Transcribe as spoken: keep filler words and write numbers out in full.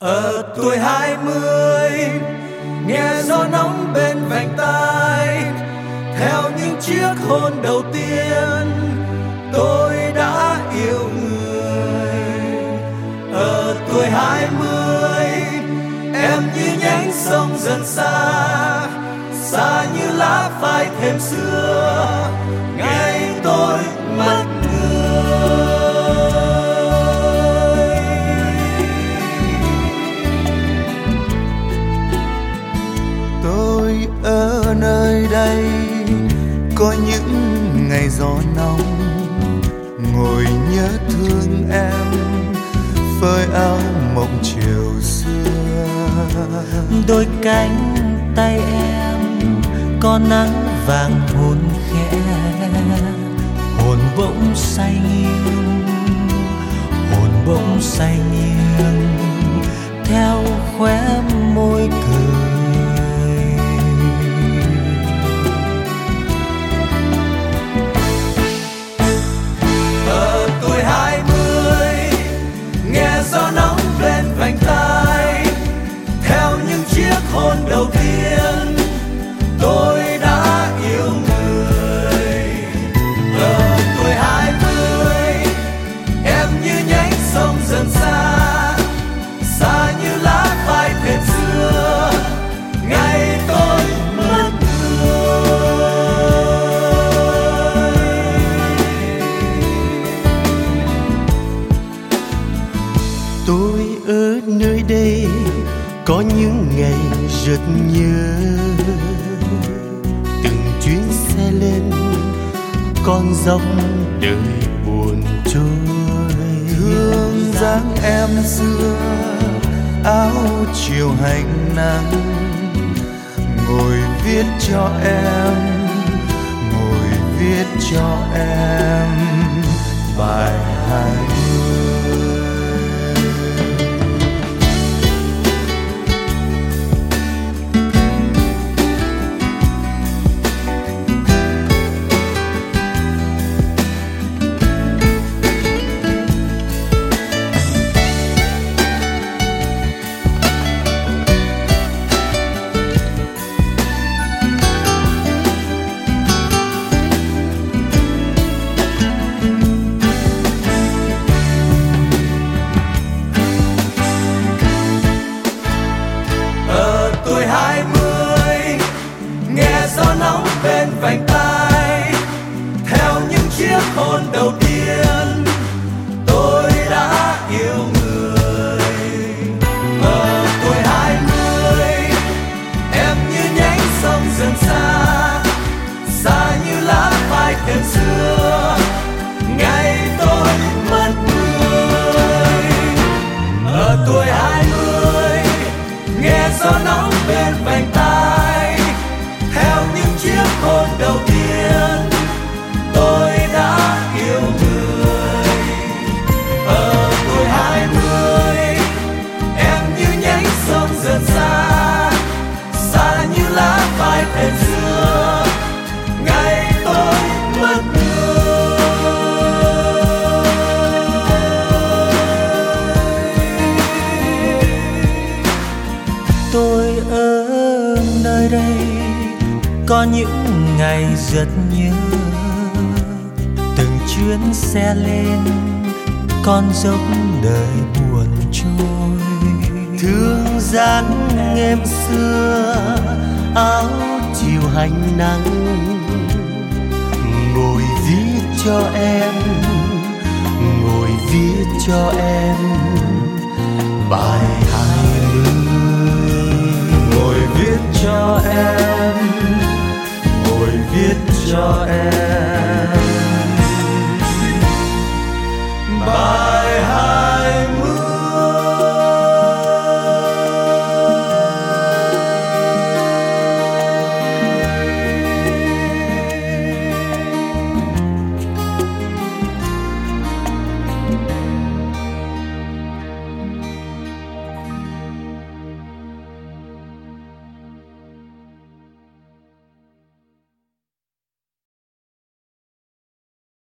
Ở tuổi hai mươi, nghe gió nóng bên vành tai, theo những chiếc hôn đầu tiên tôi đã yêu người. Ở tuổi hai mươi, em như nhánh sông dần xa, xa như lá phai thềm xưa, ngày tôi mất người. Tôi ở nơi đây có những ngày gió nóng, ngồi nhớ thương em, phơi áo mộng chiều xưa. Đôi cánh tay em có nắng vàng hôn khẽ, hồn bỗng say nghiêng, hồn bỗng say nghiêng theo khóe môi cười. Ở tuổi hai mươi, nghe gió nóng bên vành tai, theo những chiếc hôn đầu tiên tôi đã yêu người. Ở tuổi hai mươi, em như nhánh sông dần xa, xa như lá phai thềm xưa, ngày tôi mất người. Tôi ở nơi đây có những ngày rất nhớ, từng chuyến xe lên con dốc đời buồn trôi. Thương dáng em xưa, áo chiều hành nắng, ngồi viết cho em, ngồi viết cho em bài hai mươi. Tuổi hai mươi, nghe gió nóng bên vành tai, theo những chiếc hôn đầu tiên tôi đã yêu người. Ở tuổi hai mươi, em như nhánh sông dần xa, xa như lá phai thềm xưa, ngày tôi mất người. Ở tuổi hai mươi, nghe gió nóng bên vành tai, theo những chiếc hôn đầu tiên tôi đã yêu người. Ở tuổi hai mươi, em như nhánh sông dần xa, xa như lá phai thềm xưa, ngày tôi mất người. Tôi ở nơi đây có những ngày rất nhớ, từng chuyến xe lên con dốc đời buồn trôi. Thương dáng em xưa, áo chiều hành nắng, ngồi viết cho em, ngồi viết cho em bài hai mươi. Ngồi viết cho em, ngồi viết cho em bài